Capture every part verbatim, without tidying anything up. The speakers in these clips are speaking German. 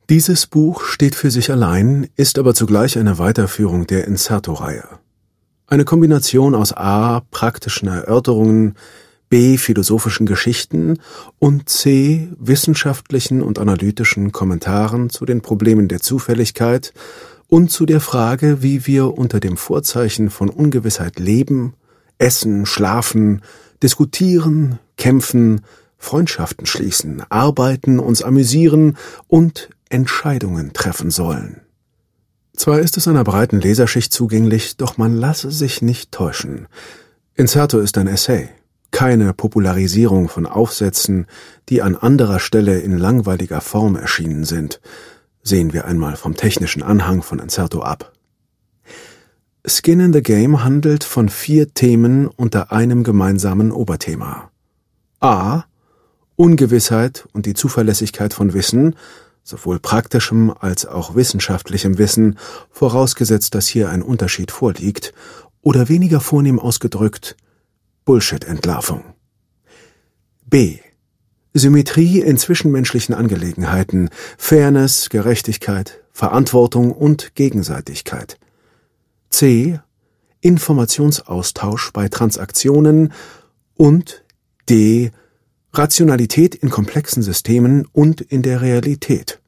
Dieses Buch steht für sich allein, ist aber zugleich eine Weiterführung der Incerto-Reihe. Eine Kombination aus a. praktischen Erörterungen, b. philosophischen Geschichten und c. wissenschaftlichen und analytischen Kommentaren zu den Problemen der Zufälligkeit und zu der Frage, wie wir unter dem Vorzeichen von Ungewissheit leben, essen, schlafen, diskutieren, kämpfen, Freundschaften schließen, arbeiten, uns amüsieren und Entscheidungen treffen sollen. Zwar ist es einer breiten Leserschicht zugänglich, doch man lasse sich nicht täuschen. Incerto ist ein Essay, keine Popularisierung von Aufsätzen, die an anderer Stelle in langweiliger Form erschienen sind. Sehen wir einmal vom technischen Anhang von Incerto ab. Skin in the Game handelt von vier Themen unter einem gemeinsamen Oberthema. A. Ungewissheit und die Zuverlässigkeit von Wissen, sowohl praktischem als auch wissenschaftlichem Wissen, vorausgesetzt, dass hier ein Unterschied vorliegt, oder weniger vornehm ausgedrückt, Bullshit-Entlarvung. B. Symmetrie in zwischenmenschlichen Angelegenheiten, Fairness, Gerechtigkeit, Verantwortung und Gegenseitigkeit. C. Informationsaustausch bei Transaktionen und D. Rationalität in komplexen Systemen und in der Realität.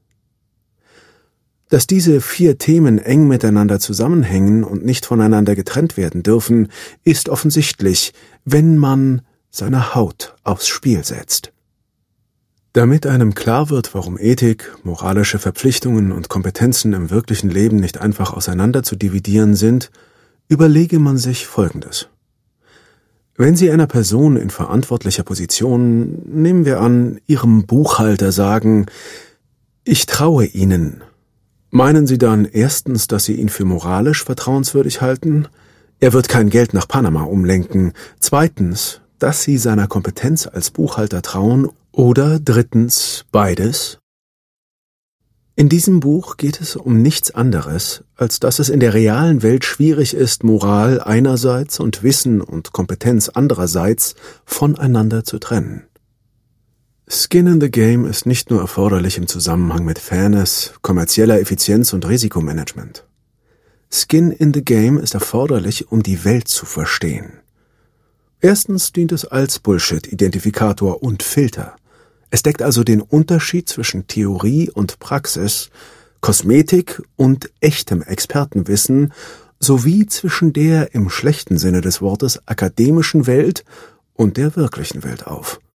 Dass diese vier Themen eng miteinander zusammenhängen und nicht voneinander getrennt werden dürfen, ist offensichtlich, wenn man seine Haut aufs Spiel setzt. Damit einem klar wird, warum Ethik, moralische Verpflichtungen und Kompetenzen im wirklichen Leben nicht einfach auseinander zu dividieren sind, überlege man sich Folgendes. Wenn Sie einer Person in verantwortlicher Position, nehmen wir an, Ihrem Buchhalter sagen, ich traue Ihnen, meinen Sie dann erstens, dass Sie ihn für moralisch vertrauenswürdig halten? Er wird kein Geld nach Panama umlenken. Zweitens, dass Sie seiner Kompetenz als Buchhalter trauen oder drittens beides? In diesem Buch geht es um nichts anderes, als dass es in der realen Welt schwierig ist, Moral einerseits und Wissen und Kompetenz andererseits voneinander zu trennen. Skin in the Game ist nicht nur erforderlich im Zusammenhang mit Fairness, kommerzieller Effizienz und Risikomanagement. Skin in the Game ist erforderlich, um die Welt zu verstehen. Erstens dient es als Bullshit-Identifikator und Filter. Es deckt also den Unterschied zwischen Theorie und Praxis, Kosmetik und echtem Expertenwissen sowie zwischen der im schlechten Sinne des Wortes akademischen Welt und der wirklichen Welt auf.